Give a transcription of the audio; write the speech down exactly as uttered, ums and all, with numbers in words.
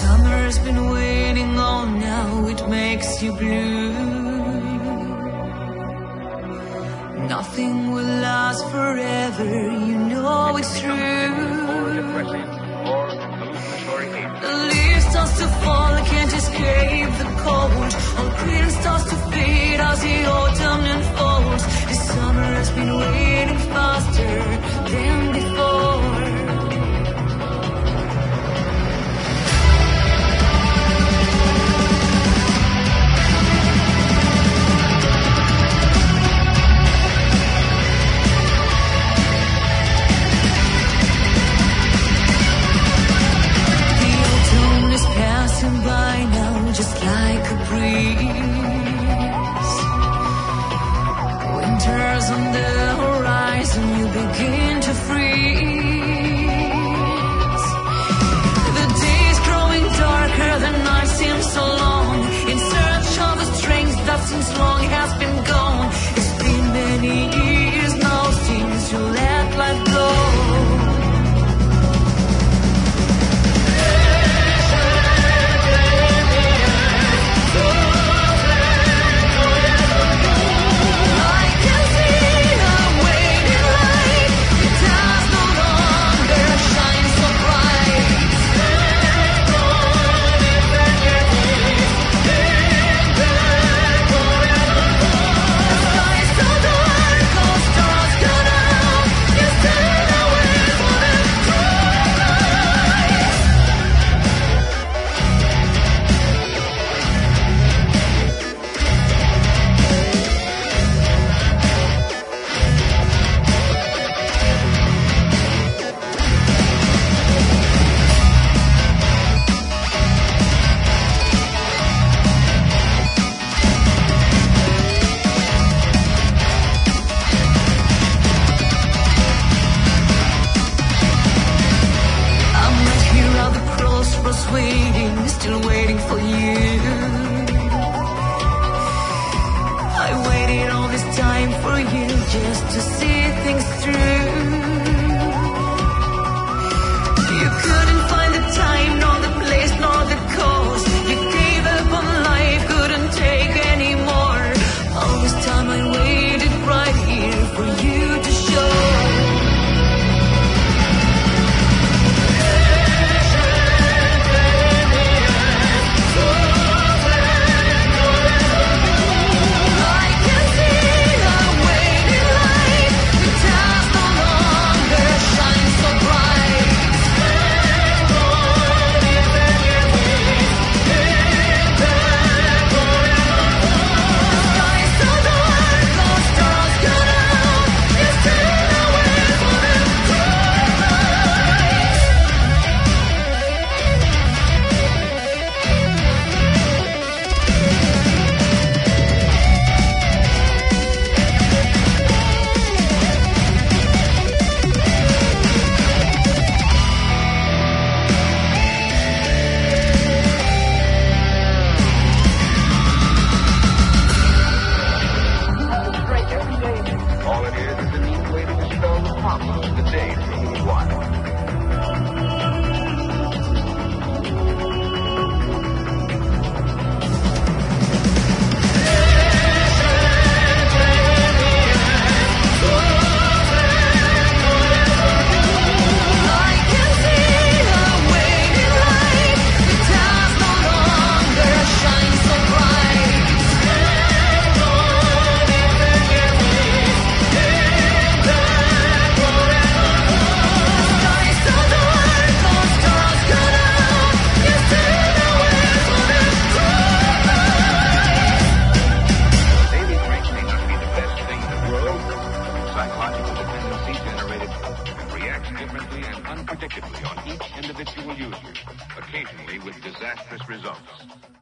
Summer's been waiting on now, it makes you blue. Nothing will last forever, you know it's true. The leaves starts to fall, I can't escape the cold. All green starts to fade as the autumn unfolds. The summer has been waiting faster than before. By now, just like a breeze. Winter's on the horizon, you begin to freeze. The day's growing darker, the night seems so long. In search of a strength that since long has been gone. It's been many years now since you let life go. Waiting, still waiting for you. I waited all this time for you just to see things through. You couldn't find the time, nor the place, nor the cause. You gave up on life, couldn't take anymore. All this time I waited right here for you to show. Differently and unpredictably on each individual user, occasionally with disastrous results.